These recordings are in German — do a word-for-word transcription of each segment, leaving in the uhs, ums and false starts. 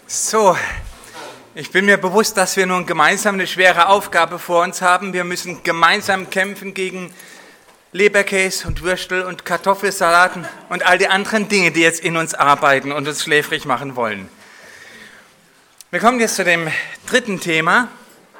So, ich bin mir bewusst, dass wir nun gemeinsam eine schwere Aufgabe vor uns haben. Wir müssen gemeinsam kämpfen gegen Leberkäse und Würstel und Kartoffelsalaten und all die anderen Dinge, die jetzt in uns arbeiten und uns schläfrig machen wollen. Wir kommen jetzt zu dem dritten Thema.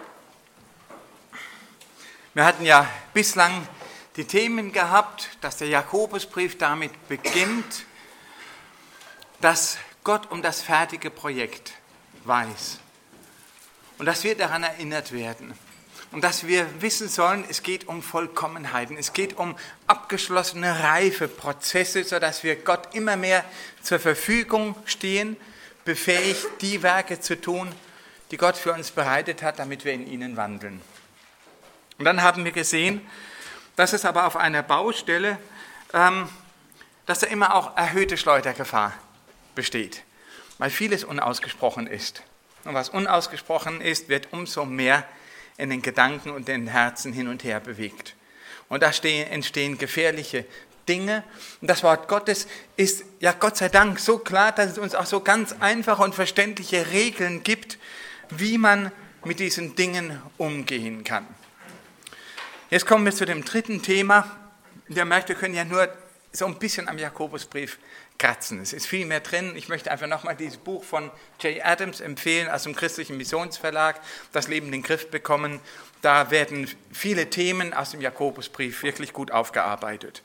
Wir hatten ja bislang die Themen gehabt, dass der Jakobusbrief damit beginnt, dass Gott um das fertige Projekt weiß und dass wir daran erinnert werden und dass wir wissen sollen, es geht um Vollkommenheiten, es geht um abgeschlossene Reifeprozesse, sodass wir Gott immer mehr zur Verfügung stehen, befähigt, die Werke zu tun, die Gott für uns bereitet hat, damit wir in ihnen wandeln. Und dann haben wir gesehen, dass es aber auf einer Baustelle, ähm, dass da immer auch erhöhte Schleudergefahr besteht, weil vieles unausgesprochen ist. Und was unausgesprochen ist, wird umso mehr in den Gedanken und den Herzen hin und her bewegt. Und da stehen, entstehen gefährliche Dinge. Und das Wort Gottes ist, ja Gott sei Dank, so klar, dass es uns auch so ganz einfache und verständliche Regeln gibt, wie man mit diesen Dingen umgehen kann. Jetzt kommen wir zu dem dritten Thema. Ihr merkt, wir können ja nur so ein bisschen am Jakobusbrief kratzen. Es ist viel mehr drin. Ich möchte einfach nochmal dieses Buch von Jay Adams empfehlen, aus dem Christlichen Missionsverlag, Das Leben in den Griff bekommen. Da werden viele Themen aus dem Jakobusbrief wirklich gut aufgearbeitet.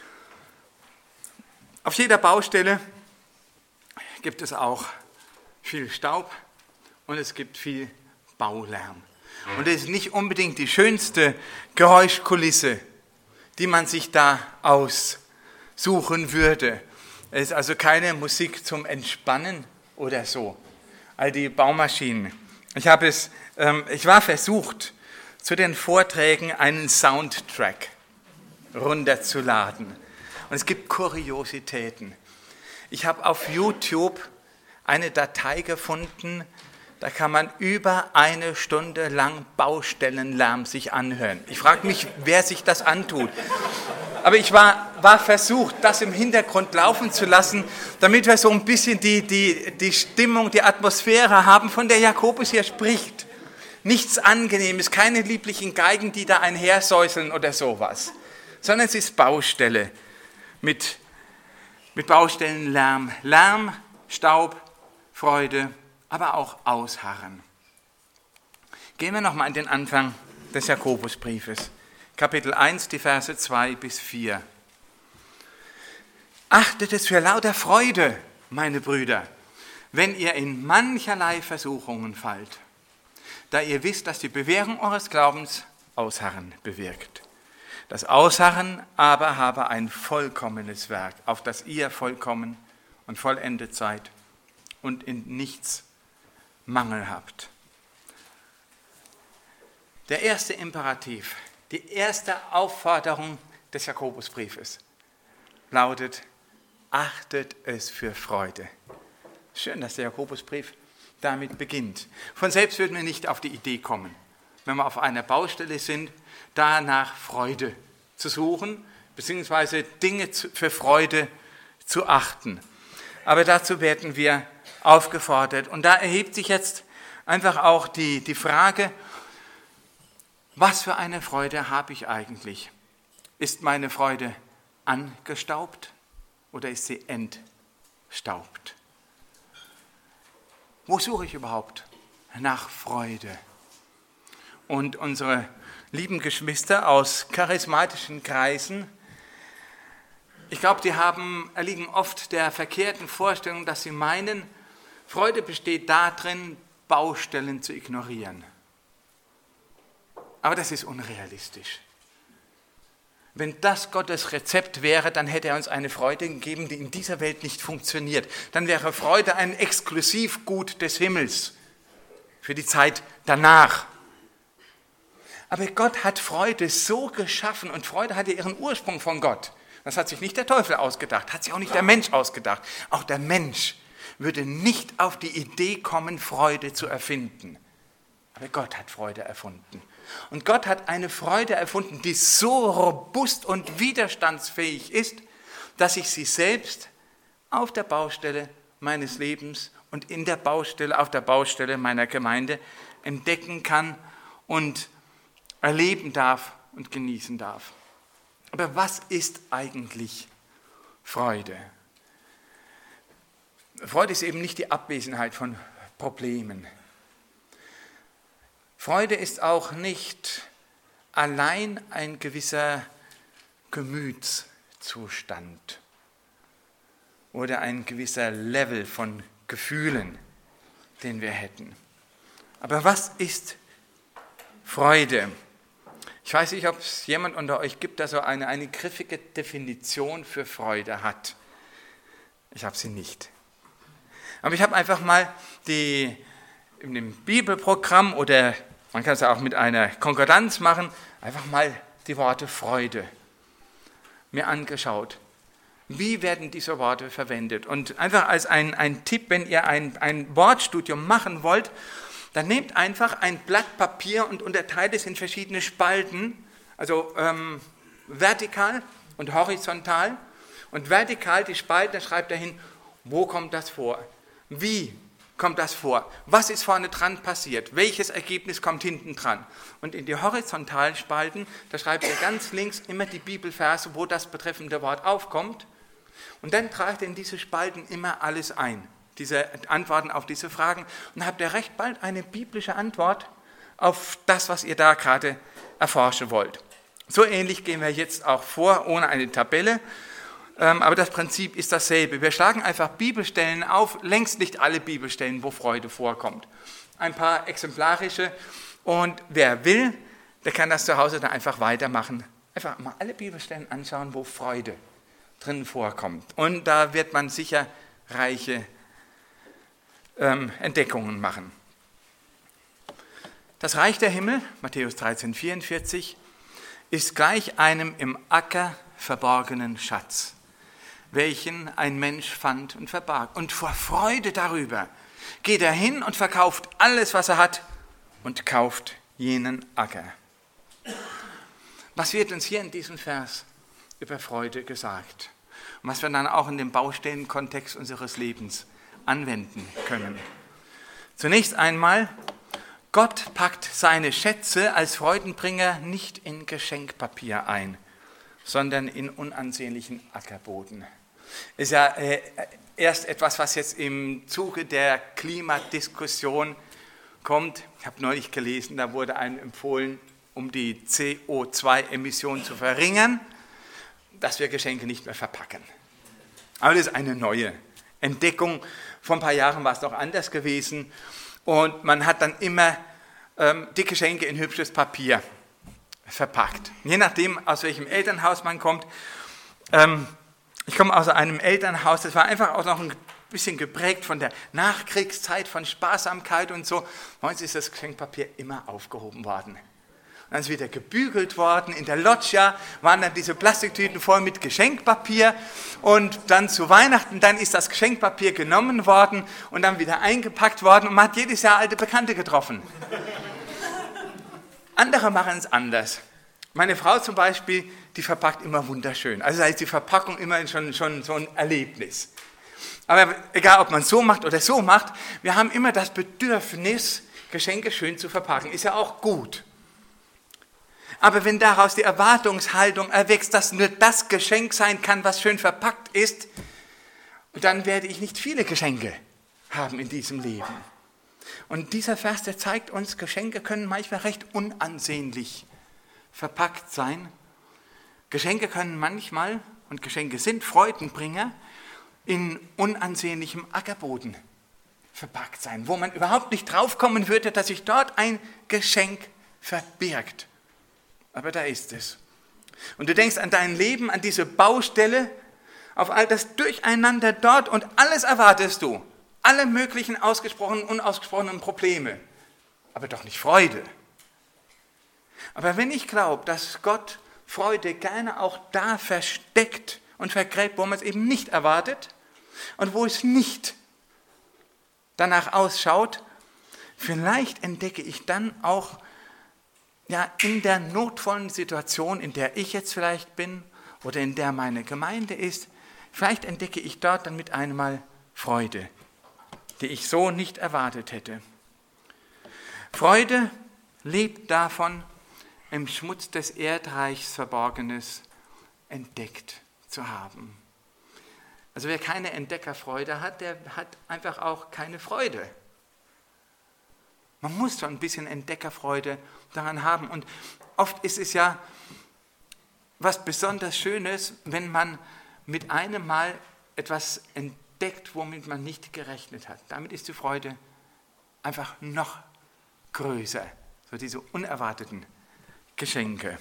Auf jeder Baustelle gibt es auch viel Staub und es gibt viel Baulärm. Und es ist nicht unbedingt die schönste Geräuschkulisse, die man sich da aussuchen würde. Es ist also keine Musik zum Entspannen oder so. All die Baumaschinen. Ich habe es, ähm, ich war versucht, zu den Vorträgen einen Soundtrack runterzuladen. Und es gibt Kuriositäten. Ich habe auf YouTube eine Datei gefunden, da kann man über eine Stunde lang Baustellenlärm sich anhören. Ich frage mich, wer sich das antut. Aber ich war, war versucht, das im Hintergrund laufen zu lassen, damit wir so ein bisschen die, die, die Stimmung, die Atmosphäre haben, von der Jakobus hier spricht. Nichts Angenehmes, keine lieblichen Geigen, die da einhersäuseln oder sowas, sondern es ist Baustelle mit, mit Baustellenlärm. Lärm, Staub, Freude, aber auch Ausharren. Gehen wir nochmal an den Anfang des Jakobusbriefes. Kapitel eins, die Verse zwei bis vier. Achtet es für lauter Freude, meine Brüder, wenn ihr in mancherlei Versuchungen fallt, da ihr wisst, dass die Bewährung eures Glaubens Ausharren bewirkt. Das Ausharren aber habe ein vollkommenes Werk, auf das ihr vollkommen und vollendet seid und in nichts Mangel habt. Der erste Imperativ, die erste Aufforderung des Jakobusbriefes lautet, achtet es für Freude. Schön, dass der Jakobusbrief damit beginnt. Von selbst würden wir nicht auf die Idee kommen, wenn wir auf einer Baustelle sind, danach Freude zu suchen, beziehungsweise Dinge für Freude zu achten. Aber dazu werden wir aufgefordert. Und da erhebt sich jetzt einfach auch die, die Frage, was für eine Freude habe ich eigentlich? Ist meine Freude angestaubt oder ist sie entstaubt? Wo suche ich überhaupt nach Freude? Und unsere lieben Geschwister aus charismatischen Kreisen, ich glaube, die haben, erliegen oft der verkehrten Vorstellung, dass sie meinen, Freude besteht darin, Baustellen zu ignorieren. Aber das ist unrealistisch. Wenn das Gottes Rezept wäre, dann hätte er uns eine Freude gegeben, die in dieser Welt nicht funktioniert. Dann wäre Freude ein Exklusivgut des Himmels für die Zeit danach. Aber Gott hat Freude so geschaffen und Freude hatte ihren Ursprung von Gott. Das hat sich nicht der Teufel ausgedacht, hat sich auch nicht der Mensch ausgedacht. Auch der Mensch würde nicht auf die Idee kommen, Freude zu erfinden. Aber Gott hat Freude erfunden. Und Gott hat eine Freude erfunden, die so robust und widerstandsfähig ist, dass ich sie selbst auf der Baustelle meines Lebens und in der Baustelle, auf der Baustelle meiner Gemeinde entdecken kann und erleben darf und genießen darf. Aber was ist eigentlich Freude? Freude ist eben nicht die Abwesenheit von Problemen. Freude ist auch nicht allein ein gewisser Gemütszustand oder ein gewisser Level von Gefühlen, den wir hätten. Aber was ist Freude? Ich weiß nicht, ob es jemand unter euch gibt, der so eine, eine griffige Definition für Freude hat. Ich habe sie nicht. Aber ich habe einfach mal die, in dem Bibelprogramm oder man kann es auch mit einer Konkordanz machen, einfach mal die Worte Freude mir angeschaut. Wie werden diese Worte verwendet? Und einfach als ein, ein Tipp, wenn ihr ein, ein Wortstudium machen wollt, dann nehmt einfach ein Blatt Papier und unterteilt es in verschiedene Spalten, also ähm, vertikal und horizontal. Und vertikal die Spalten, da schreibt er hin, wo kommt das vor? Wie kommt das vor? Was ist vorne dran passiert? Welches Ergebnis kommt hinten dran? Und in die horizontalen Spalten, da schreibt er ganz links immer die Bibelverse, wo das betreffende Wort aufkommt. Und dann tragt er in diese Spalten immer alles ein, diese Antworten auf diese Fragen. Und dann habt ihr recht bald eine biblische Antwort auf das, was ihr da gerade erforschen wollt. So ähnlich gehen wir jetzt auch vor, ohne eine Tabelle. Aber das Prinzip ist dasselbe. Wir schlagen einfach Bibelstellen auf, längst nicht alle Bibelstellen, wo Freude vorkommt. Ein paar exemplarische. Und wer will, der kann das zu Hause dann einfach weitermachen. Einfach mal alle Bibelstellen anschauen, wo Freude drin vorkommt. Und da wird man sicher reiche ähm, Entdeckungen machen. Das Reich der Himmel, Matthäus dreizehn, vierundvierzig, ist gleich einem im Acker verborgenen Schatz, welchen ein Mensch fand und verbarg. Und vor Freude darüber geht er hin und verkauft alles, was er hat, und kauft jenen Acker. Was wird uns hier in diesem Vers über Freude gesagt? Und was wir dann auch in dem Baustellenkontext unseres Lebens anwenden können. Zunächst einmal, Gott packt seine Schätze als Freudenbringer nicht in Geschenkpapier ein, sondern in unansehnlichen Ackerboden. Ist ja äh, erst etwas, was jetzt im Zuge der Klimadiskussion kommt. Ich habe neulich gelesen, da wurde einem empfohlen, um die C O zwei Emissionen zu verringern, dass wir Geschenke nicht mehr verpacken. Aber das ist eine neue Entdeckung. Vor ein paar Jahren war es noch anders gewesen. Und man hat dann immer ähm, die Geschenke in hübsches Papier verpackt. Je nachdem, aus welchem Elternhaus man kommt. Ähm, ich komme aus einem Elternhaus, das war einfach auch noch ein bisschen geprägt von der Nachkriegszeit, von Sparsamkeit und so. Bei uns ist das Geschenkpapier immer aufgehoben worden. Dann ist wieder gebügelt worden. In der Loggia waren dann diese Plastiktüten voll mit Geschenkpapier. Und dann zu Weihnachten, dann ist das Geschenkpapier genommen worden und dann wieder eingepackt worden. Und man hat jedes Jahr alte Bekannte getroffen. Andere machen es anders. Meine Frau zum Beispiel, die verpackt immer wunderschön. Also da ist die Verpackung immer schon, schon so ein Erlebnis. Aber egal, ob man so macht oder so macht, wir haben immer das Bedürfnis, Geschenke schön zu verpacken. Ist ja auch gut. Aber wenn daraus die Erwartungshaltung erwächst, dass nur das Geschenk sein kann, was schön verpackt ist, dann werde ich nicht viele Geschenke haben in diesem Leben. Und dieser Vers, der zeigt uns, Geschenke können manchmal recht unansehnlich verpackt sein. Geschenke können manchmal, und Geschenke sind Freudenbringer, in unansehnlichem Ackerboden verpackt sein, wo man überhaupt nicht draufkommen würde, dass sich dort ein Geschenk verbirgt. Aber da ist es. Und du denkst an dein Leben, an diese Baustelle, auf all das Durcheinander dort und alles erwartest du. Alle möglichen ausgesprochenen und unausgesprochenen Probleme. Aber doch nicht Freude. Aber wenn ich glaube, dass Gott Freude gerne auch da versteckt und vergräbt, wo man es eben nicht erwartet und wo es nicht danach ausschaut, vielleicht entdecke ich dann auch ja, in der notvollen Situation, in der ich jetzt vielleicht bin oder in der meine Gemeinde ist, vielleicht entdecke ich dort dann mit einmal Freude, die ich so nicht erwartet hätte. Freude lebt davon, im Schmutz des Erdreichs Verborgenes entdeckt zu haben. Also wer keine Entdeckerfreude hat, der hat einfach auch keine Freude. Man muss so ein bisschen Entdeckerfreude daran haben. Und oft ist es ja was besonders Schönes, wenn man mit einem Mal etwas entdeckt, womit man nicht gerechnet hat. Damit ist die Freude einfach noch größer. So diese unerwarteten Geschenke.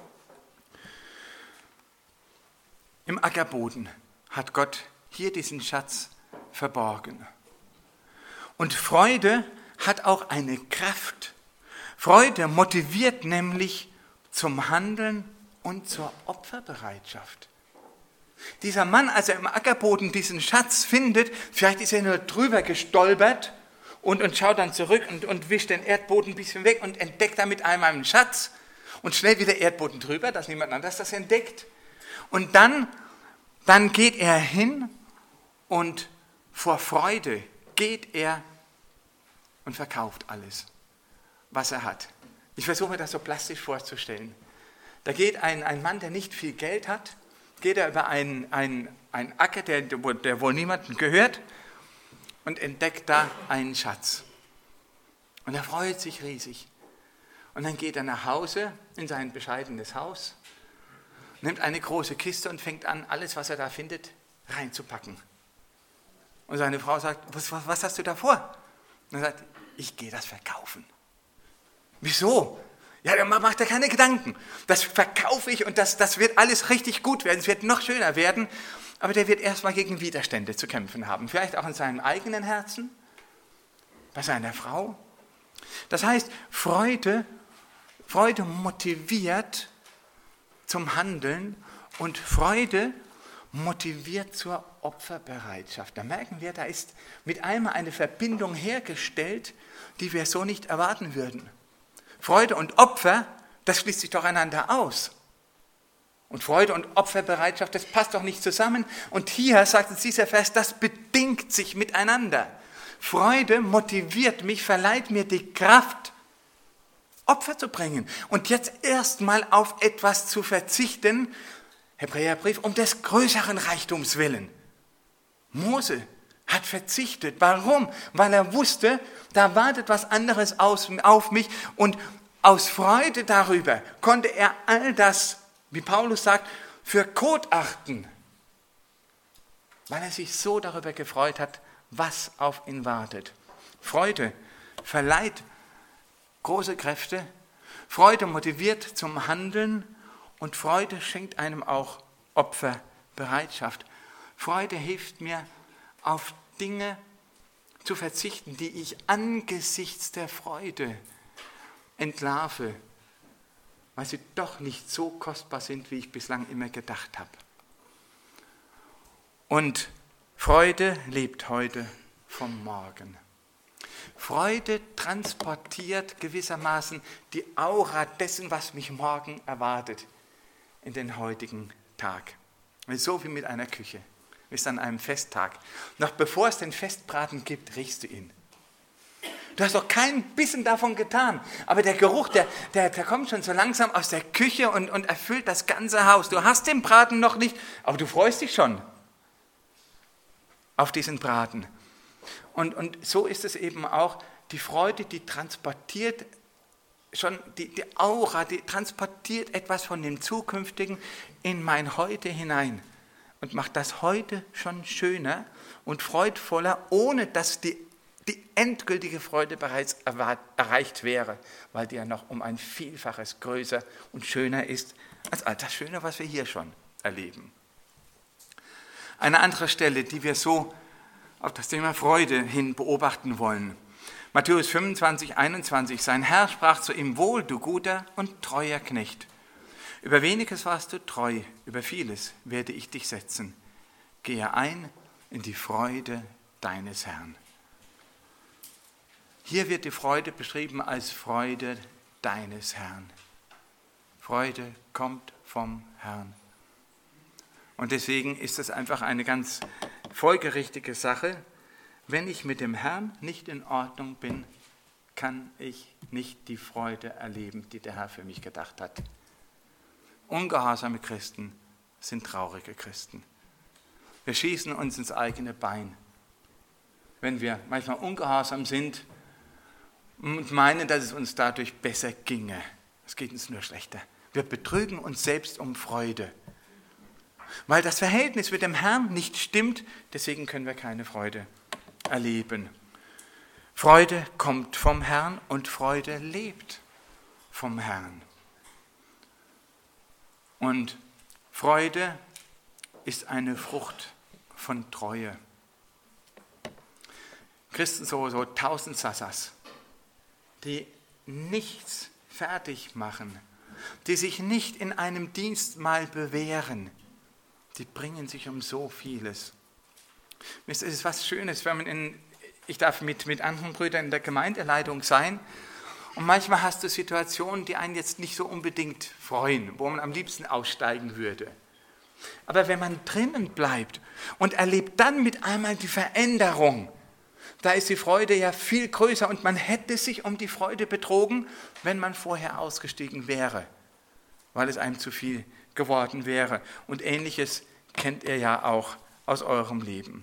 Im Ackerboden hat Gott hier diesen Schatz verborgen. Und Freude hat auch eine Kraft. Freude motiviert nämlich zum Handeln und zur Opferbereitschaft. Dieser Mann, als er im Ackerboden diesen Schatz findet, vielleicht ist er nur drüber gestolpert und, und schaut dann zurück und, und wischt den Erdboden ein bisschen weg und entdeckt damit einmal einen Schatz und schnell wieder Erdboden drüber, dass niemand anders das entdeckt. Und dann, dann geht er hin und vor Freude geht er und verkauft alles, was er hat. Ich versuche mir das so plastisch vorzustellen. Da geht ein, ein Mann, der nicht viel Geld hat, geht er über einen, einen, einen Acker, der, der wohl niemandem gehört, und entdeckt da einen Schatz. Und er freut sich riesig. Und dann geht er nach Hause, in sein bescheidenes Haus, nimmt eine große Kiste und fängt an, alles, was er da findet, reinzupacken. Und seine Frau sagt, was, was, was hast du da vor? Und er sagt, ich gehe das verkaufen. Wieso? Ja, dann macht er keine Gedanken. Das verkaufe ich und das, das wird alles richtig gut werden. Es wird noch schöner werden. Aber der wird erstmal gegen Widerstände zu kämpfen haben. Vielleicht auch in seinem eigenen Herzen, bei seiner Frau. Das heißt, Freude, Freude motiviert zum Handeln und Freude motiviert zur Opferbereitschaft. Da merken wir, da ist mit einmal eine Verbindung hergestellt, die wir so nicht erwarten würden. Freude und Opfer, das schließt sich doch einander aus. Und Freude und Opferbereitschaft, das passt doch nicht zusammen. Und hier sagt uns dieser Vers, das bedingt sich miteinander. Freude motiviert mich, verleiht mir die Kraft, Opfer zu bringen. Und jetzt erstmal auf etwas zu verzichten, Hebräerbrief, um des größeren Reichtums willen. Mose hat verzichtet. Warum? Weil er wusste, da wartet was anderes auf mich und aus Freude darüber konnte er all das, wie Paulus sagt, für Kot achten, weil er sich so darüber gefreut hat, was auf ihn wartet. Freude verleiht große Kräfte, Freude motiviert zum Handeln und Freude schenkt einem auch Opferbereitschaft. Freude hilft mir, auf Dinge zu verzichten, die ich angesichts der Freude entlarve, weil sie doch nicht so kostbar sind, wie ich bislang immer gedacht habe. Und Freude lebt heute vom Morgen. Freude transportiert gewissermaßen die Aura dessen, was mich morgen erwartet, in den heutigen Tag. So wie mit einer Küche. Du bist an einem Festtag. Noch bevor es den Festbraten gibt, riechst du ihn. Du hast doch keinen Bissen davon getan, aber der Geruch, der, der, der kommt schon so langsam aus der Küche und, und erfüllt das ganze Haus. Du hast den Braten noch nicht, aber du freust dich schon auf diesen Braten. Und, und so ist es eben auch, die Freude, die transportiert schon, die, die Aura, die transportiert etwas von dem Zukünftigen in mein Heute hinein und macht das Heute schon schöner und freudvoller, ohne dass die, die endgültige Freude bereits erreicht wäre, weil die ja noch um ein Vielfaches größer und schöner ist als all das Schöne, was wir hier schon erleben. Eine andere Stelle, die wir so auf das Thema Freude hin beobachten wollen. Matthäus fünfundzwanzig, einundzwanzig. Sein Herr sprach zu ihm: Wohl, du guter und treuer Knecht. Über weniges warst du treu, über vieles werde ich dich setzen. Gehe ein in die Freude deines Herrn. Hier wird die Freude beschrieben als Freude deines Herrn. Freude kommt vom Herrn. Und deswegen ist es einfach eine ganz folgerichtige Sache, wenn ich mit dem Herrn nicht in Ordnung bin, kann ich nicht die Freude erleben, die der Herr für mich gedacht hat. Ungehorsame Christen sind traurige Christen. Wir schießen uns ins eigene Bein, wenn wir manchmal ungehorsam sind und meinen, dass es uns dadurch besser ginge. Es geht uns nur schlechter. Wir betrügen uns selbst um Freude. Weil das Verhältnis mit dem Herrn nicht stimmt, deswegen können wir keine Freude erleben. Freude kommt vom Herrn und Freude lebt vom Herrn. Und Freude ist eine Frucht von Treue. Christen, so, so Tausendsassas, die nichts fertig machen, die sich nicht in einem Dienst mal bewähren, die bringen sich um so vieles. Es ist was Schönes, wenn man in, ich darf mit, mit anderen Brüdern in der Gemeindeleitung sein und manchmal hast du Situationen, die einen jetzt nicht so unbedingt freuen, wo man am liebsten aussteigen würde. Aber wenn man drinnen bleibt und erlebt dann mit einmal die Veränderung, da ist die Freude ja viel größer und man hätte sich um die Freude betrogen, wenn man vorher ausgestiegen wäre, weil es einem zu viel geworden wäre. Und Ähnliches kennt ihr ja auch aus eurem Leben.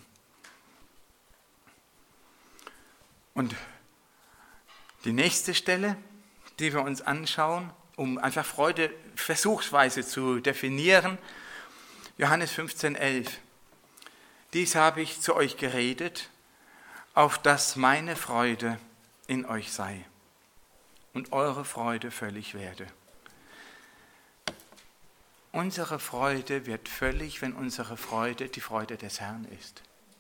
Und die nächste Stelle, die wir uns anschauen, um einfach Freude versuchsweise zu definieren, Johannes fünfzehn, elf. Dies habe ich zu euch geredet, auf dass meine Freude in euch sei und eure Freude völlig werde. Unsere Freude wird völlig, wenn unsere Freude die Freude des Herrn ist.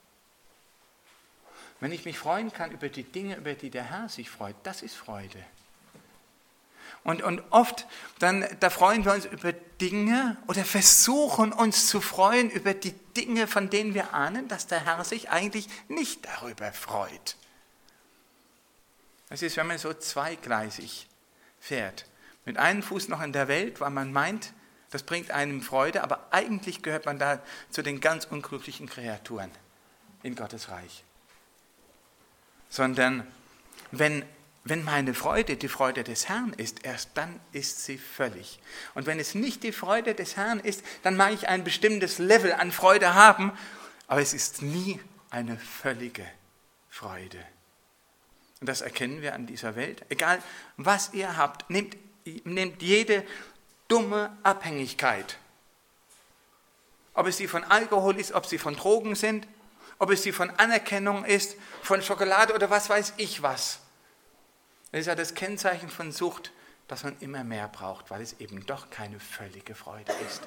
Wenn ich mich freuen kann über die Dinge, über die der Herr sich freut, das ist Freude. Und, und oft, dann, da freuen wir uns über Dinge oder versuchen uns zu freuen über die Dinge, von denen wir ahnen, dass der Herr sich eigentlich nicht darüber freut. Das ist, wenn man so zweigleisig fährt. Mit einem Fuß noch in der Welt, weil man meint, das bringt einem Freude, aber eigentlich gehört man da zu den ganz unglücklichen Kreaturen in Gottes Reich. Sondern wenn, wenn meine Freude die Freude des Herrn ist, erst dann ist sie völlig. Und wenn es nicht die Freude des Herrn ist, dann mag ich ein bestimmtes Level an Freude haben, aber es ist nie eine völlige Freude. Und das erkennen wir an dieser Welt. Egal, was ihr habt, nehmt, nehmt jede dumme Abhängigkeit. Ob es die von Alkohol ist, ob sie von Drogen sind, ob es die von Anerkennung ist, von Schokolade oder was weiß ich was. Das ist ja das Kennzeichen von Sucht, dass man immer mehr braucht, weil es eben doch keine völlige Freude ist.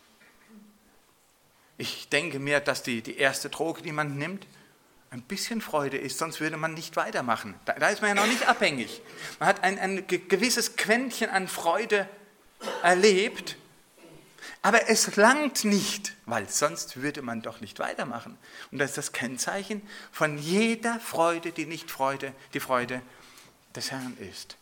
Ich denke mir, dass die, die erste Droge, die man nimmt, ein bisschen Freude ist, sonst würde man nicht weitermachen. Da, da ist man ja noch nicht abhängig. Man hat ein, ein gewisses Quäntchen an Freude erlebt, aber es langt nicht, weil sonst würde man doch nicht weitermachen. Und das ist das Kennzeichen von jeder Freude, die nicht Freude, die Freude des Herrn ist.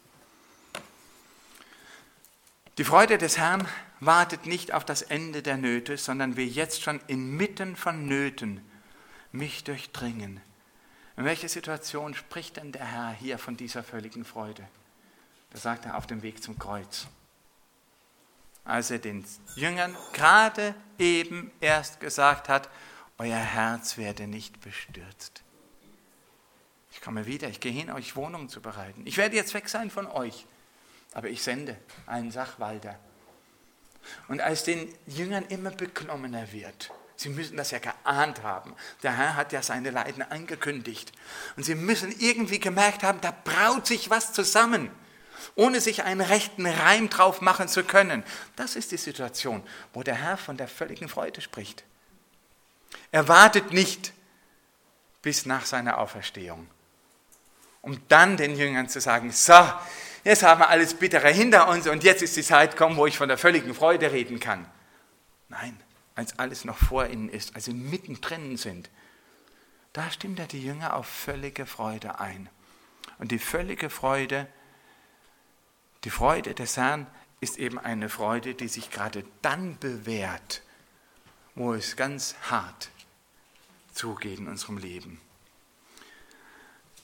Die Freude des Herrn wartet nicht auf das Ende der Nöte, sondern will jetzt schon inmitten von Nöten mich durchdringen. In welcher Situation spricht denn der Herr hier von dieser völligen Freude? Da sagt er auf dem Weg zum Kreuz. Als er den Jüngern gerade eben erst gesagt hat, euer Herz werde nicht bestürzt. Ich komme wieder, ich gehe hin, euch Wohnungen zu bereiten. Ich werde jetzt weg sein von euch, aber ich sende einen Sachwalter. Und als den Jüngern immer beklommener wird, sie müssen das ja geahnt haben, der Herr hat ja seine Leiden angekündigt, und sie müssen irgendwie gemerkt haben, da braut sich was zusammen, ohne sich einen rechten Reim drauf machen zu können. Das ist die Situation, wo der Herr von der völligen Freude spricht. Er wartet nicht bis nach seiner Auferstehung, um dann den Jüngern zu sagen, so, jetzt haben wir alles Bittere hinter uns und jetzt ist die Zeit gekommen, wo ich von der völligen Freude reden kann. Nein, als alles noch vor ihnen ist, als sie mittendrin sind, da stimmt er die Jünger auf völlige Freude ein. Und die völlige Freude, die Freude des Herrn ist eben eine Freude, die sich gerade dann bewährt, wo es ganz hart zugeht in unserem Leben.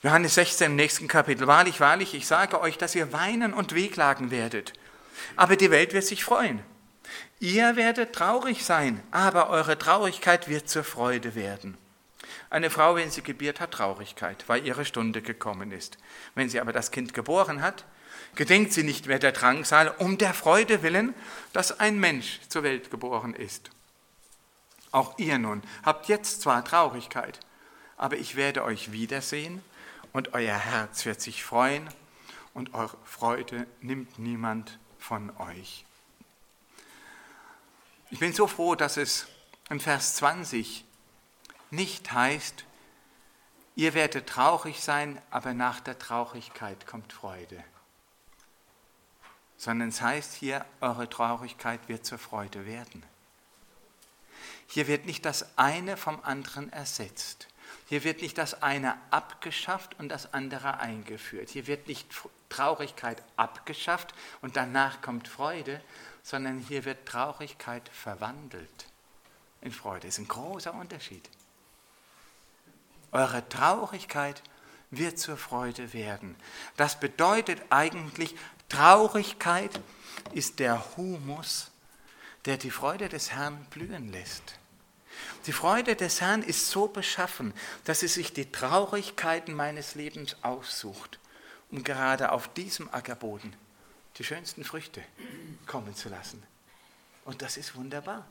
Johannes sechzehn im nächsten Kapitel. Wahrlich, wahrlich, ich sage euch, dass ihr weinen und wehklagen werdet. Aber die Welt wird sich freuen. Ihr werdet traurig sein, aber eure Traurigkeit wird zur Freude werden. Eine Frau, wenn sie gebiert, hat Traurigkeit, weil ihre Stunde gekommen ist. Wenn sie aber das Kind geboren hat, gedenkt sie nicht mehr der Drangsal, um der Freude willen, dass ein Mensch zur Welt geboren ist. Auch ihr nun habt jetzt zwar Traurigkeit, aber ich werde euch wiedersehen und euer Herz wird sich freuen und eure Freude nimmt niemand von euch. Ich bin so froh, dass es im Vers zwanzig nicht heißt, ihr werdet traurig sein, aber nach der Traurigkeit kommt Freude. Sondern es heißt hier, eure Traurigkeit wird zur Freude werden. Hier wird nicht das eine vom anderen ersetzt. Hier wird nicht das eine abgeschafft und das andere eingeführt. Hier wird nicht Traurigkeit abgeschafft und danach kommt Freude, sondern hier wird Traurigkeit verwandelt in Freude. Das ist ein großer Unterschied. Eure Traurigkeit wird zur Freude werden. Das bedeutet eigentlich, Traurigkeit ist der Humus, der die Freude des Herrn blühen lässt. Die Freude des Herrn ist so beschaffen, dass sie sich die Traurigkeiten meines Lebens aussucht, um gerade auf diesem Ackerboden die schönsten Früchte kommen zu lassen. Und das ist wunderbar.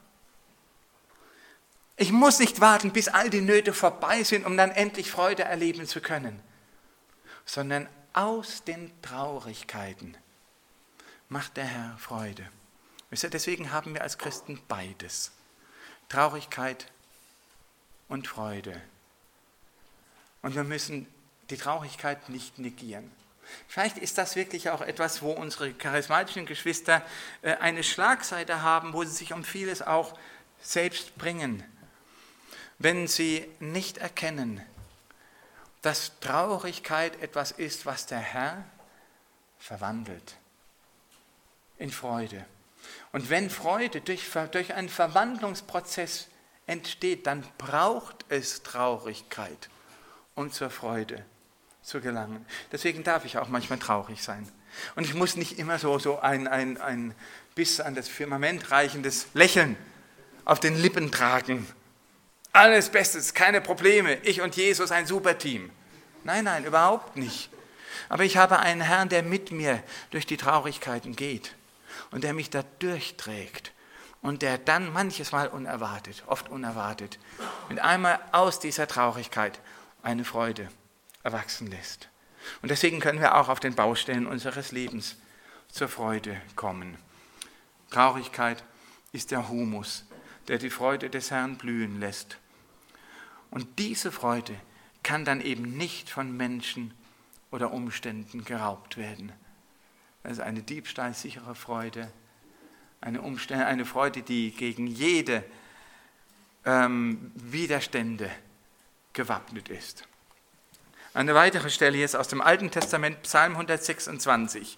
Ich muss nicht warten, bis all die Nöte vorbei sind, um dann endlich Freude erleben zu können, sondern aus den Traurigkeiten macht der Herr Freude. Deswegen haben wir als Christen beides. Traurigkeit und Freude. Und wir müssen die Traurigkeit nicht negieren. Vielleicht ist das wirklich auch etwas, wo unsere charismatischen Geschwister eine Schlagseite haben, wo sie sich um vieles auch selbst bringen. Wenn sie nicht erkennen, dass Traurigkeit etwas ist, was der Herr verwandelt in Freude. Und wenn Freude durch, durch einen Verwandlungsprozess entsteht, dann braucht es Traurigkeit, um zur Freude zu gelangen. Deswegen darf ich auch manchmal traurig sein. Und ich muss nicht immer so, so ein, ein, ein bis an das Firmament reichendes Lächeln auf den Lippen tragen. Alles Bestes, keine Probleme, ich und Jesus ein super Team. Nein, nein, überhaupt nicht. Aber ich habe einen Herrn, der mit mir durch die Traurigkeiten geht und der mich da durchträgt und der dann manches Mal unerwartet, oft unerwartet, mit einmal aus dieser Traurigkeit eine Freude erwachsen lässt. Und deswegen können wir auch auf den Baustellen unseres Lebens zur Freude kommen. Traurigkeit ist der Humus, der die Freude des Herrn blühen lässt. Und diese Freude kann dann eben nicht von Menschen oder Umständen geraubt werden. Das ist eine diebstahlsichere Freude, eine, Umstände, eine Freude, die gegen jede ähm, Widerstände gewappnet ist. Eine weitere Stelle jetzt aus dem Alten Testament, Psalm hundertsechsundzwanzig.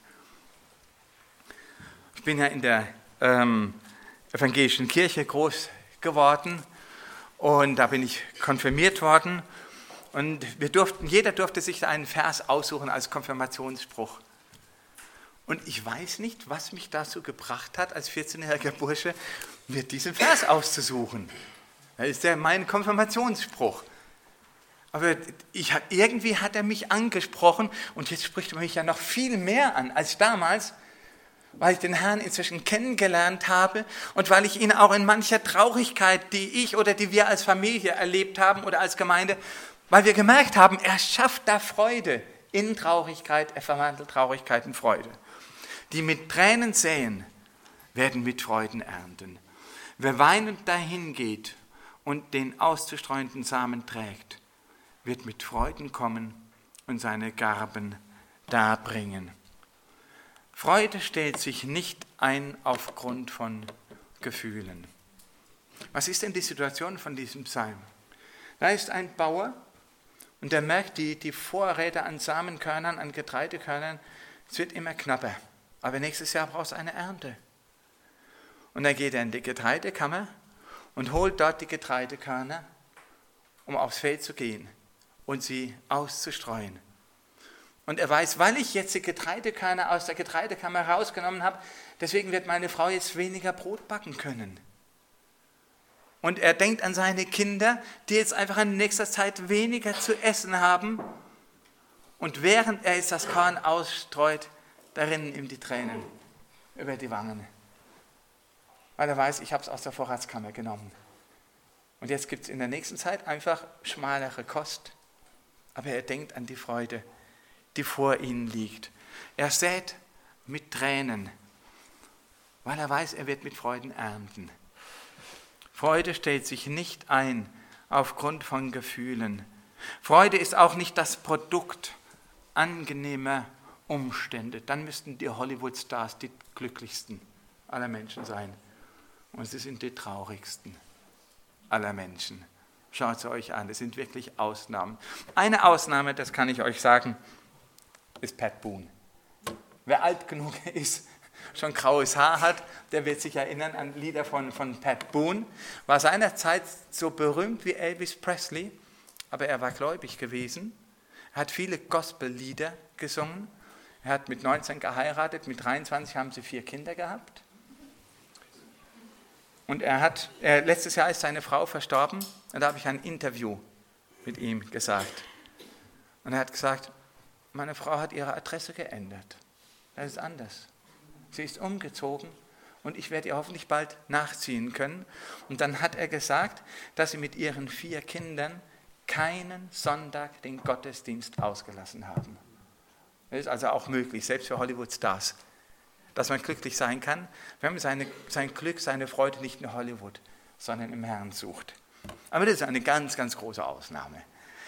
Ich bin ja in der ähm, evangelischen Kirche groß geworden und da bin ich konfirmiert worden und wir durften, jeder durfte sich da einen Vers aussuchen als Konfirmationsspruch. Und ich weiß nicht, was mich dazu gebracht hat, als vierzehnjähriger Bursche, mir diesen Vers auszusuchen. Das ist ja mein Konfirmationsspruch. Aber ich, irgendwie hat er mich angesprochen und jetzt spricht er mich ja noch viel mehr an als damals, weil ich den Herrn inzwischen kennengelernt habe und weil ich ihn auch in mancher Traurigkeit, die ich oder die wir als Familie erlebt haben oder als Gemeinde, weil wir gemerkt haben, er schafft da Freude in Traurigkeit, er verwandelt Traurigkeit in Freude. Die mit Tränen säen, werden mit Freuden ernten. Wer weinend dahin geht und den auszustreuenden Samen trägt, wird mit Freuden kommen und seine Garben darbringen. Freude stellt sich nicht ein aufgrund von Gefühlen. Was ist denn die Situation von diesem Psalm? Da ist ein Bauer und der merkt, die, die Vorräte an Samenkörnern, an Getreidekörnern, es wird immer knapper. Aber nächstes Jahr braucht es eine Ernte. Und dann geht er in die Getreidekammer und holt dort die Getreidekörner, um aufs Feld zu gehen und sie auszustreuen Und er weiß, weil ich jetzt die Getreidekörner aus der Getreidekammer rausgenommen habe, deswegen wird meine Frau jetzt weniger Brot backen können. Und er denkt an seine Kinder, die jetzt einfach in nächster Zeit weniger zu essen haben. Und während er jetzt das Korn ausstreut, da rinnen ihm die Tränen über die Wangen. Weil er weiß, ich habe es aus der Vorratskammer genommen. Und jetzt gibt es in der nächsten Zeit einfach schmalere Kost. Aber er denkt an die Freude, die vor ihnen liegt. Er sät mit Tränen, weil er weiß, er wird mit Freuden ernten. Freude stellt sich nicht ein aufgrund von Gefühlen. Freude ist auch nicht das Produkt angenehmer Umstände. Dann müssten die Hollywood-Stars die glücklichsten aller Menschen sein. Und sie sind die traurigsten aller Menschen. Schaut es euch an, es sind wirklich Ausnahmen. Eine Ausnahme, das kann ich euch sagen, ist Pat Boone. Wer alt genug ist, schon graues Haar hat, der wird sich erinnern an Lieder von, von Pat Boone. War seinerzeit so berühmt wie Elvis Presley, aber er war gläubig gewesen. Er hat viele Gospellieder gesungen. Er hat mit neunzehn geheiratet, mit dreiundzwanzig haben sie vier Kinder gehabt. Und er hat, er, letztes Jahr ist seine Frau verstorben, und da habe ich ein Interview mit ihm gesagt. Und er hat gesagt, meine Frau hat ihre Adresse geändert. Das ist anders. Sie ist umgezogen und ich werde ihr hoffentlich bald nachziehen können. Und dann hat er gesagt, dass sie mit ihren vier Kindern keinen Sonntag den Gottesdienst ausgelassen haben. Das ist also auch möglich, selbst für Hollywood-Stars, dass man glücklich sein kann, wenn man seine, sein Glück, seine Freude nicht in Hollywood, sondern im Herrn sucht. Aber das ist eine ganz, ganz große Ausnahme.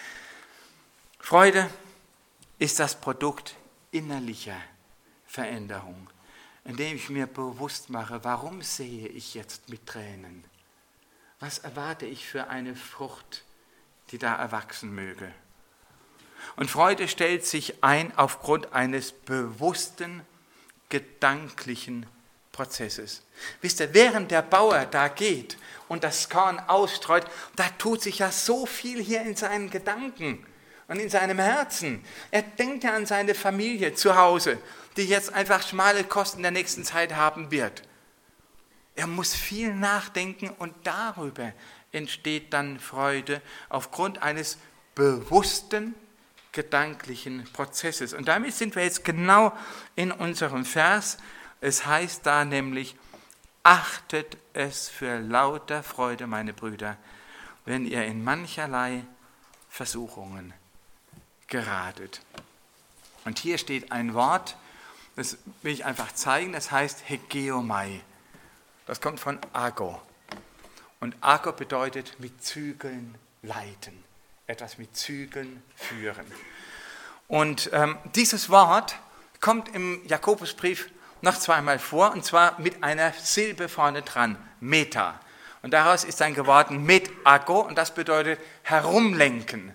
Freude ist das Produkt innerlicher Veränderung, indem ich mir bewusst mache, warum sehe ich jetzt mit Tränen? Was erwarte ich für eine Frucht, die da erwachsen möge? Und Freude stellt sich ein aufgrund eines bewussten, gedanklichen Prozesses. Wisst ihr, während der Bauer da geht und das Korn ausstreut, da tut sich ja so viel hier in seinen Gedanken und in seinem Herzen. Er denkt ja an seine Familie zu Hause, die jetzt einfach schmale Kosten der nächsten Zeit haben wird. Er muss viel nachdenken und darüber entsteht dann Freude aufgrund eines bewussten, gedanklichen Prozesses. Und damit sind wir jetzt genau in unserem Vers. Es heißt da nämlich, achtet es für lauter Freude, meine Brüder, wenn ihr in mancherlei Versuchungen geratet. Und hier steht ein Wort, das will ich einfach zeigen, das heißt Hegeomai. Das kommt von Ago. Und Ago bedeutet mit Zügeln leiten, etwas mit Zügeln führen. Und ähm, dieses Wort kommt im Jakobusbrief noch zweimal vor, und zwar mit einer Silbe vorne dran, Meta. Und daraus ist dann geworden Metago, und das bedeutet herumlenken.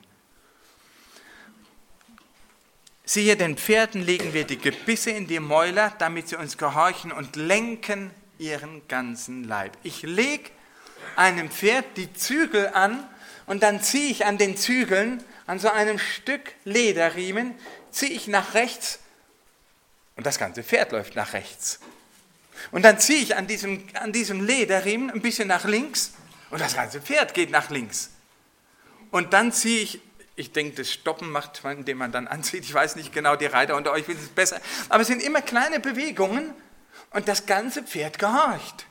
Siehe, den Pferden legen wir die Gebisse in die Mäuler, damit sie uns gehorchen und lenken ihren ganzen Leib. Ich lege einem Pferd die Zügel an und dann ziehe ich an den Zügeln, an so einem Stück Lederriemen, ziehe ich nach rechts und das ganze Pferd läuft nach rechts. Und dann ziehe ich an diesem, an diesem Lederriemen ein bisschen nach links und das ganze Pferd geht nach links. Und dann ziehe ich, ich denke, das Stoppen macht man, indem man dann anzieht, ich weiß nicht genau, die Reiter unter euch wissen es besser, aber es sind immer kleine Bewegungen und das ganze Pferd gehorcht.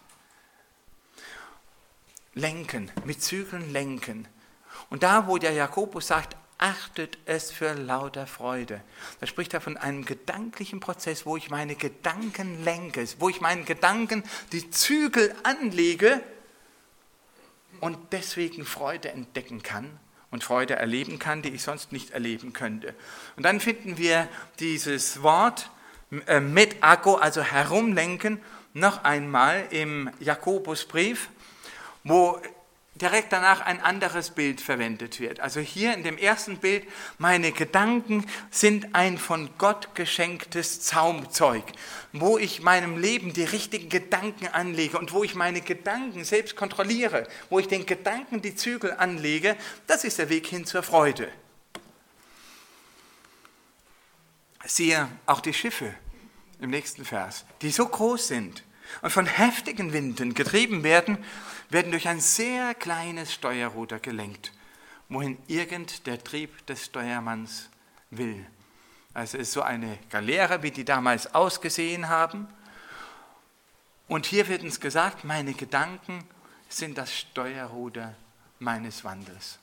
Lenken, mit Zügeln lenken. Und da, wo der Jakobus sagt, achtet es für lauter Freude, da spricht er von einem gedanklichen Prozess, wo ich meine Gedanken lenke, wo ich meinen Gedanken die Zügel anlege und deswegen Freude entdecken kann und Freude erleben kann, die ich sonst nicht erleben könnte. Und dann finden wir dieses Wort äh, metago, also herumlenken, noch einmal im Jakobusbrief, wo direkt danach ein anderes Bild verwendet wird. Also hier in dem ersten Bild, meine Gedanken sind ein von Gott geschenktes Zaumzeug, wo ich meinem Leben die richtigen Gedanken anlege und wo ich meine Gedanken selbst kontrolliere, wo ich den Gedanken die Zügel anlege, das ist der Weg hin zur Freude. siehe auch die Schiffe im nächsten Vers, die so groß sind und von heftigen Winden getrieben werden, werden durch ein sehr kleines Steuerruder gelenkt, wohin irgend der Trieb des Steuermanns will. Also es ist so eine Galeere, wie die damals ausgesehen haben. Und hier wird uns gesagt, meine Gedanken sind das Steuerruder meines Wandels.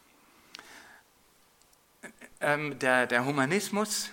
Ähm, der, der Humanismus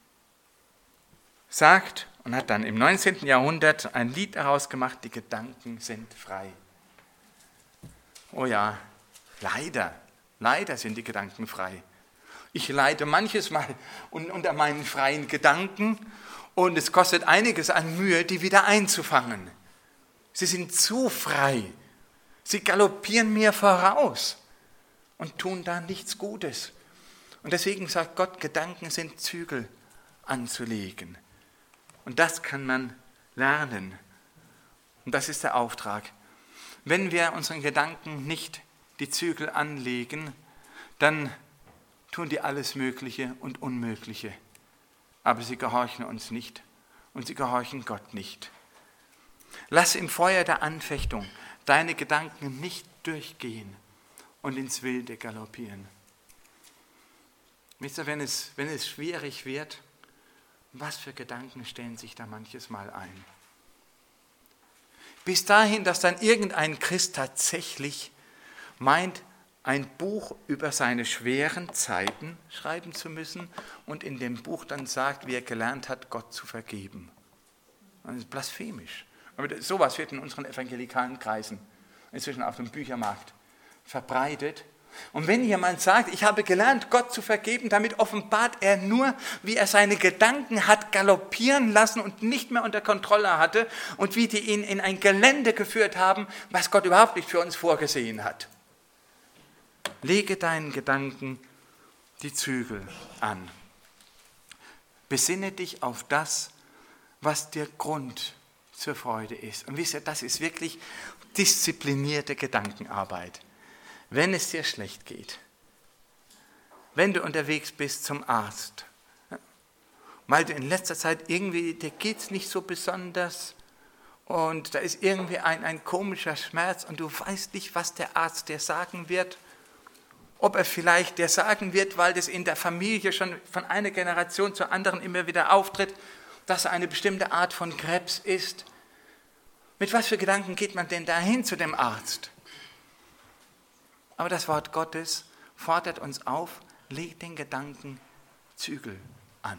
sagt und hat dann im neunzehnten Jahrhundert ein Lied daraus gemacht, die Gedanken sind frei. Oh ja, leider, leider sind die Gedanken frei. Ich leide manches Mal unter meinen freien Gedanken und es kostet einiges an Mühe, die wieder einzufangen. Sie sind zu frei. Sie galoppieren mir voraus und tun da nichts Gutes. Und deswegen sagt Gott, Gedanken sind Zügel anzulegen. Und das kann man lernen. Und das ist der Auftrag. Wenn wir unseren Gedanken nicht die Zügel anlegen, dann tun die alles Mögliche und Unmögliche. Aber sie gehorchen uns nicht und sie gehorchen Gott nicht. Lass im Feuer der Anfechtung deine Gedanken nicht durchgehen und ins Wilde galoppieren. Wisst ihr, wenn es, wenn es schwierig wird, was für Gedanken stellen sich da manches Mal ein? Bis dahin, dass dann irgendein Christ tatsächlich meint, ein Buch über seine schweren Zeiten schreiben zu müssen und in dem Buch dann sagt, wie er gelernt hat, Gott zu vergeben. Das ist blasphemisch. Aber sowas wird in unseren evangelikalen Kreisen inzwischen auf dem Büchermarkt verbreitet. Und wenn jemand sagt, ich habe gelernt, Gott zu vergeben, damit offenbart er nur, wie er seine Gedanken hat galoppieren lassen und nicht mehr unter Kontrolle hatte und wie die ihn in ein Gelände geführt haben, was Gott überhaupt nicht für uns vorgesehen hat. Lege deinen Gedanken die Zügel an. Besinne dich auf das, was dir Grund zur Freude ist. Und wisst ihr, das ist wirklich disziplinierte Gedankenarbeit. Wenn es dir schlecht geht, wenn du unterwegs bist zum Arzt, weil du in letzter Zeit irgendwie, dir geht es nicht so besonders und da ist irgendwie ein, ein komischer Schmerz und du weißt nicht, was der Arzt dir sagen wird, ob er vielleicht dir sagen wird, weil das in der Familie schon von einer Generation zur anderen immer wieder auftritt, dass er eine bestimmte Art von Krebs ist. Mit was für Gedanken geht man denn dahin zu dem Arzt? Aber das Wort Gottes fordert uns auf, leg den Gedanken Zügel an.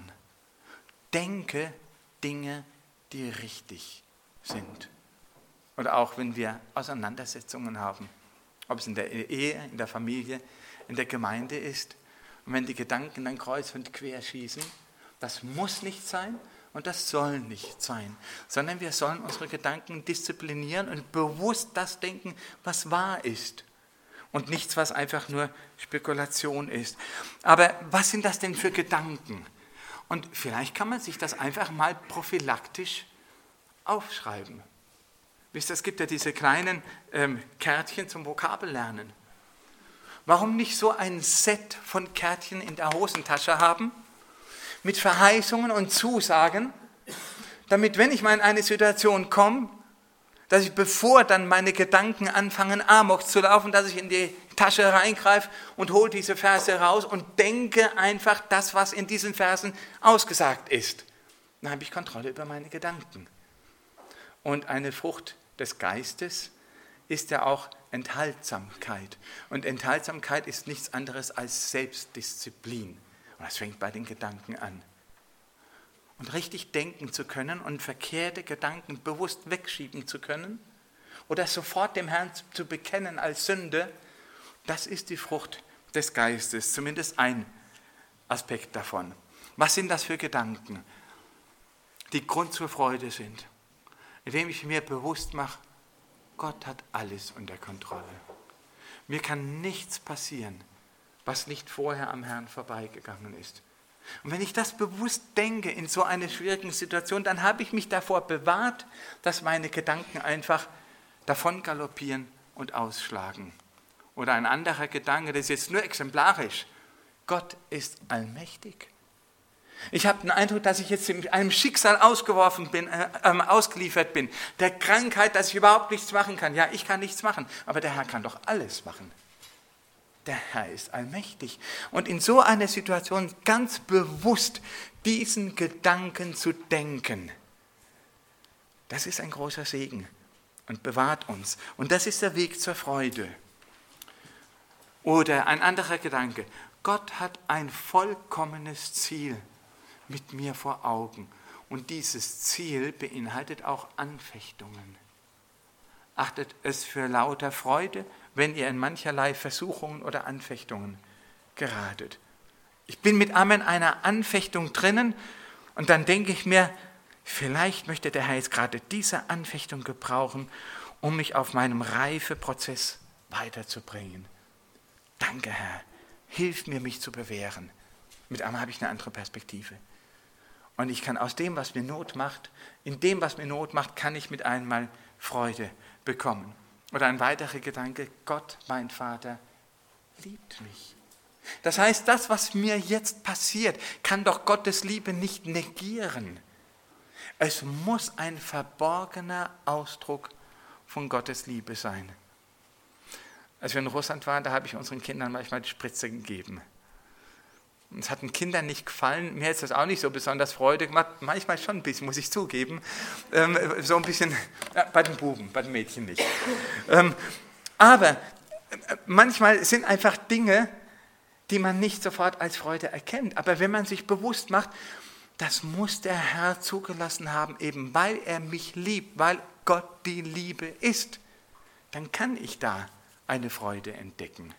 Denke Dinge, die richtig sind. Oder auch wenn wir Auseinandersetzungen haben, ob es in der Ehe, in der Familie, in der Gemeinde ist. Und wenn die Gedanken dann kreuz und quer schießen, das muss nicht sein und das soll nicht sein, sondern wir sollen unsere Gedanken disziplinieren und bewusst das denken, was wahr ist. Und nichts, was einfach nur Spekulation ist. Aber was sind das denn für Gedanken? Und vielleicht kann man sich das einfach mal prophylaktisch aufschreiben. Wisst ihr, es gibt ja diese kleinen ähm, Kärtchen zum Vokabellernen. Warum nicht so ein Set von Kärtchen in der Hosentasche haben, mit Verheißungen und Zusagen, damit, wenn ich mal in eine Situation komme, dass ich, bevor dann meine Gedanken anfangen, Amok zu laufen, dass ich in die Tasche reingreife und hole diese Verse raus und denke einfach das, was in diesen Versen ausgesagt ist. Dann habe ich Kontrolle über meine Gedanken. Und eine Frucht des Geistes ist ja auch Enthaltsamkeit. Und Enthaltsamkeit ist nichts anderes als Selbstdisziplin. Und das fängt bei den Gedanken an. Und richtig denken zu können und verkehrte Gedanken bewusst wegschieben zu können oder sofort dem Herrn zu bekennen als Sünde, das ist die Frucht des Geistes, zumindest ein Aspekt davon. Was sind das für Gedanken, die Grund zur Freude sind? Indem ich mir bewusst mache, Gott hat alles unter Kontrolle. Mir kann nichts passieren, was nicht vorher am Herrn vorbeigegangen ist. Und wenn ich das bewusst denke in so einer schwierigen Situation, dann habe ich mich davor bewahrt, dass meine Gedanken einfach davon galoppieren und ausschlagen. Oder ein anderer Gedanke, das ist jetzt nur exemplarisch. Gott ist allmächtig. Ich habe den Eindruck, dass ich jetzt einem Schicksal ausgeworfen bin, äh, äh, ausgeliefert bin, der Krankheit, dass ich überhaupt nichts machen kann. Ja, ich kann nichts machen, aber der Herr kann doch alles machen. Der Herr ist allmächtig. Und in so einer Situation ganz bewusst diesen Gedanken zu denken, das ist ein großer Segen und bewahrt uns. Und das ist der Weg zur Freude. Oder ein anderer Gedanke, Gott hat ein vollkommenes Ziel mit mir vor Augen. Und dieses Ziel beinhaltet auch Anfechtungen. Achtet es für lauter Freude, wenn ihr in mancherlei Versuchungen oder Anfechtungen geratet. Ich bin mit Amen einer Anfechtung drinnen und dann denke ich mir, vielleicht möchte der Herr jetzt gerade diese Anfechtung gebrauchen, um mich auf meinem Reifeprozess weiterzubringen. Danke, Herr, hilf mir, mich zu bewähren. Mit Amen habe ich eine andere Perspektive. Und ich kann aus dem, was mir Not macht, in dem, was mir Not macht, kann ich mit einmal Freude bekommen. Oder ein weiterer Gedanke, Gott, mein Vater, liebt mich. Das heißt, das, was mir jetzt passiert, kann doch Gottes Liebe nicht negieren. Es muss ein verborgener Ausdruck von Gottes Liebe sein. Als wir in Russland waren, da habe ich unseren Kindern manchmal die Spritze gegeben. Es hat den Kindern nicht gefallen, mir hat das auch nicht so besonders Freude gemacht, manchmal schon ein bisschen, muss ich zugeben, ähm, so ein bisschen, ja, bei den Buben, bei den Mädchen nicht. Ähm, aber äh, manchmal sind einfach Dinge, die man nicht sofort als Freude erkennt, aber wenn man sich bewusst macht, das muss der Herr zugelassen haben, eben weil er mich liebt, weil Gott die Liebe ist, dann kann ich da eine Freude entdecken.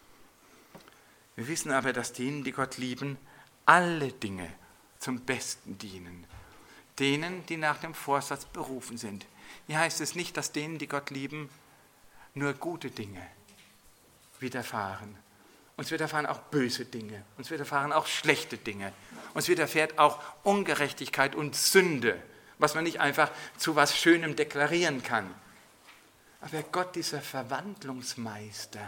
Wir wissen aber, dass denen, die Gott lieben, alle Dinge zum Besten dienen. Denen, die nach dem Vorsatz berufen sind. Hier heißt es nicht, dass denen, die Gott lieben, nur gute Dinge widerfahren. Uns widerfahren auch böse Dinge. Uns widerfahren auch schlechte Dinge. Uns widerfährt auch Ungerechtigkeit und Sünde, was man nicht einfach zu was Schönem deklarieren kann. Aber Gott, dieser Verwandlungsmeister,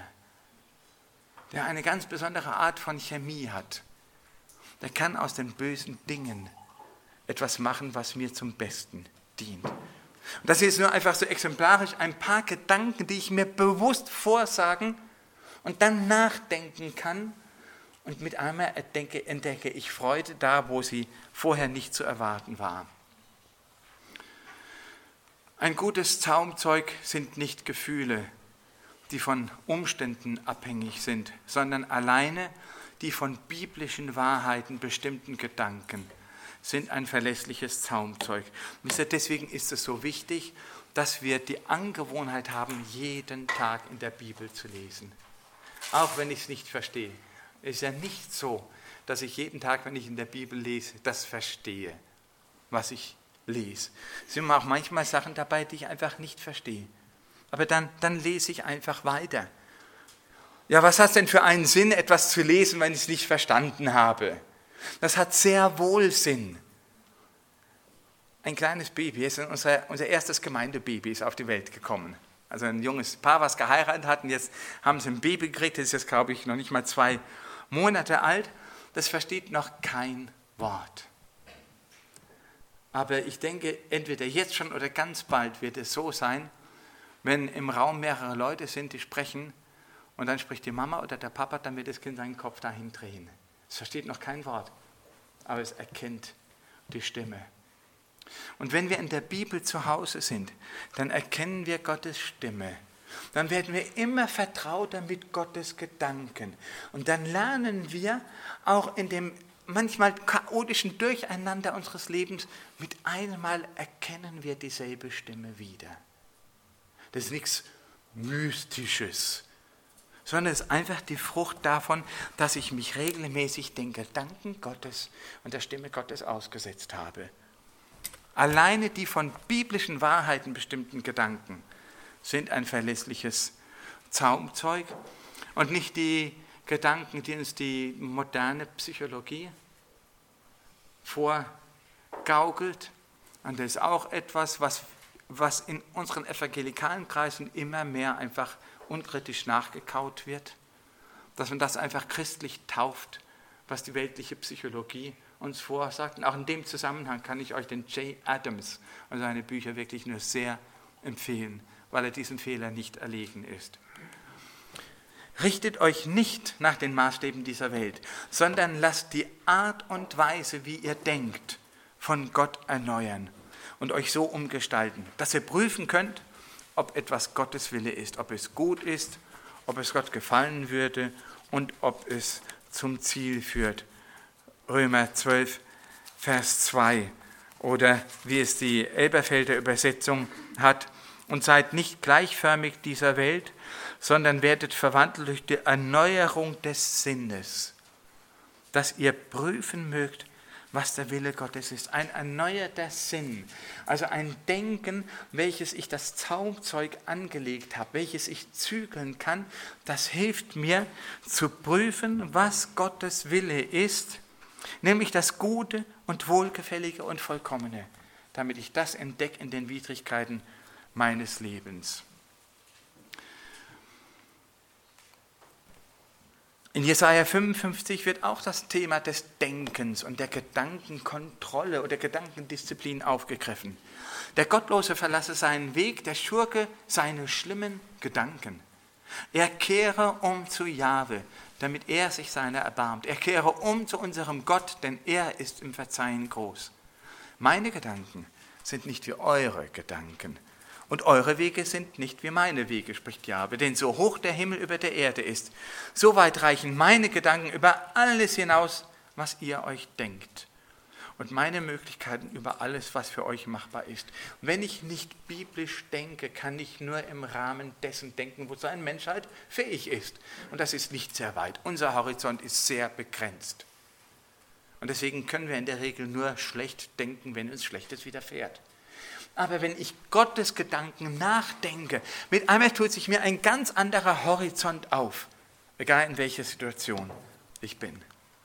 der eine ganz besondere Art von Chemie hat, der kann aus den bösen Dingen etwas machen, was mir zum Besten dient. Und das ist nur einfach so exemplarisch ein paar Gedanken, die ich mir bewusst vorsagen und dann nachdenken kann und mit einmal entdecke, entdecke ich Freude da, wo sie vorher nicht zu erwarten war. Ein gutes Zaumzeug sind nicht Gefühle, die von Umständen abhängig sind, sondern alleine die von biblischen Wahrheiten bestimmten Gedanken sind ein verlässliches Zaumzeug. Und deswegen ist es so wichtig, dass wir die Angewohnheit haben, jeden Tag in der Bibel zu lesen. Auch wenn ich es nicht verstehe. Es ist ja nicht so, dass ich jeden Tag, wenn ich in der Bibel lese, das verstehe, was ich lese. Es sind auch manchmal Sachen dabei, die ich einfach nicht verstehe. Aber dann, dann lese ich einfach weiter. Ja, was hat es denn für einen Sinn, etwas zu lesen, wenn ich es nicht verstanden habe? Das hat sehr wohl Sinn. Ein kleines Baby, ist unser, unser erstes Gemeindebaby ist auf die Welt gekommen. Also ein junges Paar, was geheiratet hat, und jetzt haben sie ein Baby gekriegt, das ist jetzt, glaube ich, noch nicht mal zwei Monate alt. Das versteht noch kein Wort. Aber ich denke, entweder jetzt schon oder ganz bald wird es so sein, wenn im Raum mehrere Leute sind, die sprechen, und dann spricht die Mama oder der Papa, dann wird das Kind seinen Kopf dahin drehen. Es versteht noch kein Wort, aber es erkennt die Stimme. Und wenn wir in der Bibel zu Hause sind, dann erkennen wir Gottes Stimme. Dann werden wir immer vertrauter mit Gottes Gedanken. Und dann lernen wir auch in dem manchmal chaotischen Durcheinander unseres Lebens, mit einmal erkennen wir dieselbe Stimme wieder. Das ist nichts Mystisches, sondern es ist einfach die Frucht davon, dass ich mich regelmäßig den Gedanken Gottes und der Stimme Gottes ausgesetzt habe. Alleine die von biblischen Wahrheiten bestimmten Gedanken sind ein verlässliches Zaumzeug und nicht die Gedanken, die uns die moderne Psychologie vorgaukelt. Und das ist auch etwas, was, was in unseren evangelikalen Kreisen immer mehr einfach unkritisch nachgekaut wird, dass man das einfach christlich tauft, was die weltliche Psychologie uns vorsagt. Und auch in dem Zusammenhang kann ich euch den Jay Adams und seine Bücher wirklich nur sehr empfehlen, weil er diesem Fehler nicht erlegen ist. Richtet euch nicht nach den Maßstäben dieser Welt, sondern lasst die Art und Weise, wie ihr denkt, von Gott erneuern und euch so umgestalten, dass ihr prüfen könnt, ob etwas Gottes Wille ist, ob es gut ist, ob es Gott gefallen würde und ob es zum Ziel führt. Römer zwölf, Vers zwei oder wie es die Elberfelder Übersetzung hat, und seid nicht gleichförmig dieser Welt, sondern werdet verwandelt durch die Erneuerung des Sinnes, dass ihr prüfen mögt, was der Wille Gottes ist. Ein erneuerter Sinn, also ein Denken, welches ich das Zaumzeug angelegt habe, welches ich zügeln kann, das hilft mir zu prüfen, was Gottes Wille ist, nämlich das Gute und Wohlgefällige und Vollkommene, damit ich das entdecke in den Widrigkeiten meines Lebens. In Jesaja fünfundfünfzig wird auch das Thema des Denkens und der Gedankenkontrolle oder Gedankendisziplin aufgegriffen. Der Gottlose verlasse seinen Weg, der Schurke seine schlimmen Gedanken. Er kehre um zu Jahwe, damit er sich seiner erbarmt. Er kehre um zu unserem Gott, denn er ist im Verzeihen groß. Meine Gedanken sind nicht wie eure Gedanken. Und eure Wege sind nicht wie meine Wege, spricht Jahwe. Denn so hoch der Himmel über der Erde ist, so weit reichen meine Gedanken über alles hinaus, was ihr euch denkt. Und meine Möglichkeiten über alles, was für euch machbar ist. Wenn ich nicht biblisch denke, kann ich nur im Rahmen dessen denken, wozu ein Mensch halt fähig ist. Und das ist nicht sehr weit. Unser Horizont ist sehr begrenzt. Und deswegen können wir in der Regel nur schlecht denken, wenn uns Schlechtes widerfährt. Aber wenn ich Gottes Gedanken nachdenke, mit einmal tut sich mir ein ganz anderer Horizont auf, egal in welcher Situation ich bin.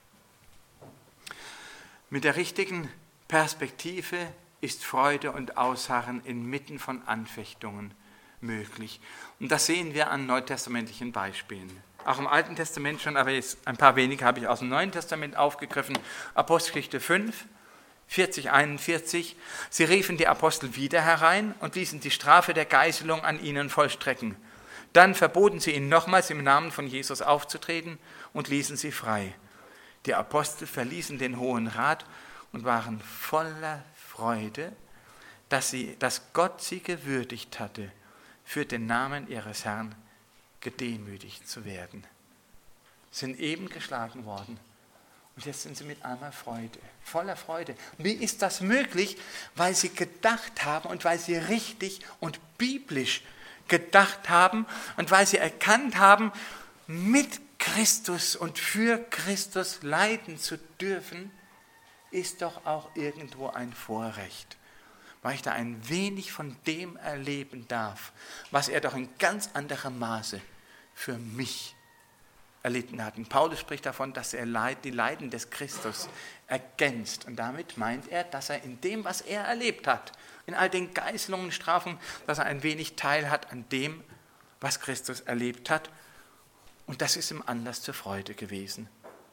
Mit der richtigen Perspektive ist Freude und Ausharren inmitten von Anfechtungen möglich. Und das sehen wir an neutestamentlichen Beispielen. Auch im Alten Testament schon, aber jetzt ein paar wenige habe ich aus dem Neuen Testament aufgegriffen. Apostelgeschichte fünf, vierzig, einundvierzig. Sie riefen die Apostel wieder herein und ließen die Strafe der Geißelung an ihnen vollstrecken. Dann verboten sie ihnen nochmals im Namen von Jesus aufzutreten und ließen sie frei. Die Apostel verließen den Hohen Rat und waren voller Freude, dass, sie, dass Gott sie gewürdigt hatte, für den Namen ihres Herrn gedemütigt zu werden. Sind eben geschlagen worden. Und jetzt sind sie mit einmal Freude, voller Freude. Wie ist das möglich? Weil sie gedacht haben und weil sie richtig und biblisch gedacht haben und weil sie erkannt haben, mit Christus und für Christus leiden zu dürfen, ist doch auch irgendwo ein Vorrecht. Weil ich da ein wenig von dem erleben darf, was er doch in ganz anderem Maße für mich erlitten hat. Und Paulus spricht davon, dass er die Leiden des Christus ergänzt. Und damit meint er, dass er in dem, was er erlebt hat, in all den Geißelungen, Strafen, dass er ein wenig Teil hat an dem, was Christus erlebt hat. Und das ist ihm Anlass zur Freude gewesen.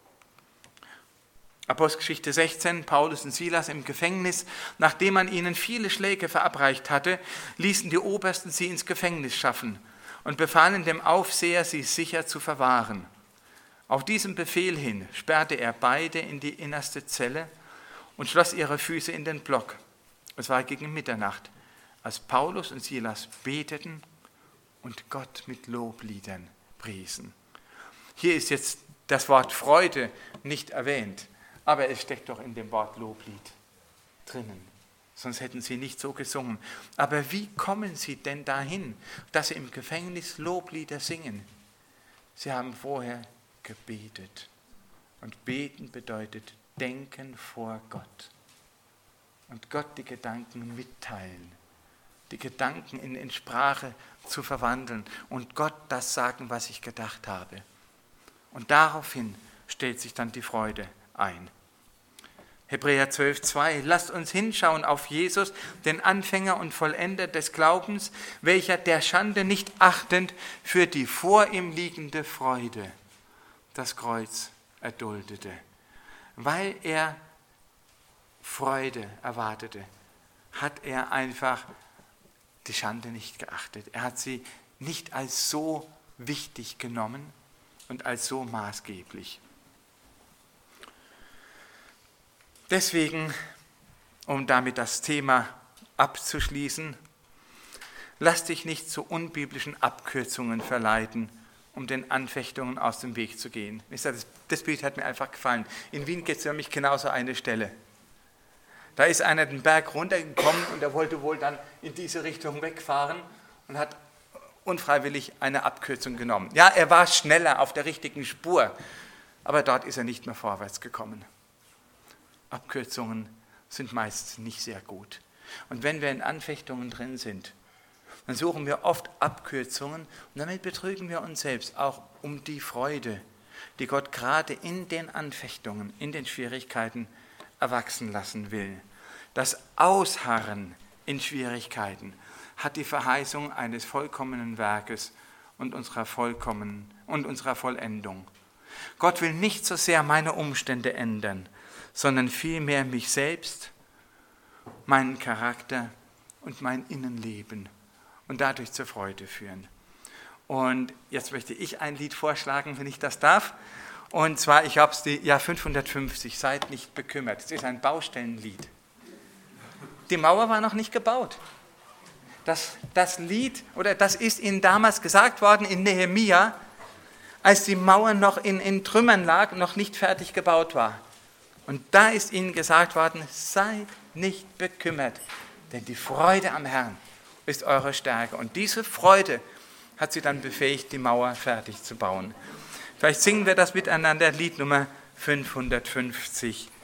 Apostelgeschichte sechzehn, Paulus und Silas im Gefängnis. Nachdem man ihnen viele Schläge verabreicht hatte, ließen die Obersten sie ins Gefängnis schaffen und befahlen dem Aufseher, sie sicher zu verwahren. Auf diesen Befehl hin sperrte er beide in die innerste Zelle und schloss ihre Füße in den Block. Es war gegen Mitternacht, als Paulus und Silas beteten und Gott mit Lobliedern priesen. Hier ist jetzt das Wort Freude nicht erwähnt, aber es steckt doch in dem Wort Loblied drinnen. Sonst hätten sie nicht so gesungen. Aber wie kommen sie denn dahin, dass sie im Gefängnis Loblieder singen? Sie haben vorher gebetet. Und beten bedeutet denken vor Gott. Und Gott die Gedanken mitteilen. Die Gedanken in, in Sprache zu verwandeln. Und Gott das sagen, was ich gedacht habe. Und daraufhin stellt sich dann die Freude ein. Hebräer zwölf, zwei. Lasst uns hinschauen auf Jesus, den Anfänger und Vollender des Glaubens, welcher der Schande nicht achtend für die vor ihm liegende Freude das Kreuz erduldete. weil er Freude erwartete, hat er einfach die Schande nicht geachtet. Er hat sie nicht als so wichtig genommen und als so maßgeblich. Deswegen, um damit das Thema abzuschließen, lass dich nicht zu unbiblischen Abkürzungen verleiten, um den Anfechtungen aus dem Weg zu gehen. Das Bild hat mir einfach gefallen. In Wien gibt es nämlich genauso eine Stelle. Da ist einer den Berg runtergekommen und er wollte wohl dann in diese Richtung wegfahren und hat unfreiwillig eine Abkürzung genommen. Ja, er war schneller auf der richtigen Spur, aber dort ist er nicht mehr vorwärts gekommen. Abkürzungen sind meist nicht sehr gut. Und wenn wir in Anfechtungen drin sind, dann suchen wir oft Abkürzungen und damit betrügen wir uns selbst auch um die Freude, die Gott gerade in den Anfechtungen, in den Schwierigkeiten erwachsen lassen will. Das Ausharren in Schwierigkeiten hat die Verheißung eines vollkommenen Werkes und unserer vollkommenen und unserer Vollendung. Gott will nicht so sehr meine Umstände ändern, sondern vielmehr mich selbst, meinen Charakter und mein Innenleben und dadurch zur Freude führen. Und jetzt möchte ich ein Lied vorschlagen, wenn ich das darf. Und zwar, ich habe es die Jahr fünfhundertfünfzig, seid nicht bekümmert. Es ist ein Baustellenlied. Die Mauer war noch nicht gebaut. Das, das Lied, oder das ist ihnen damals gesagt worden in Nehemia, als die Mauer noch in, in Trümmern lag, noch nicht fertig gebaut war. Und da ist ihnen gesagt worden, seid nicht bekümmert, denn die Freude am Herrn ist eure Stärke. Und diese Freude hat sie dann befähigt, die Mauer fertig zu bauen. Vielleicht singen wir das miteinander, Lied Nummer fünfhundertfünfzig.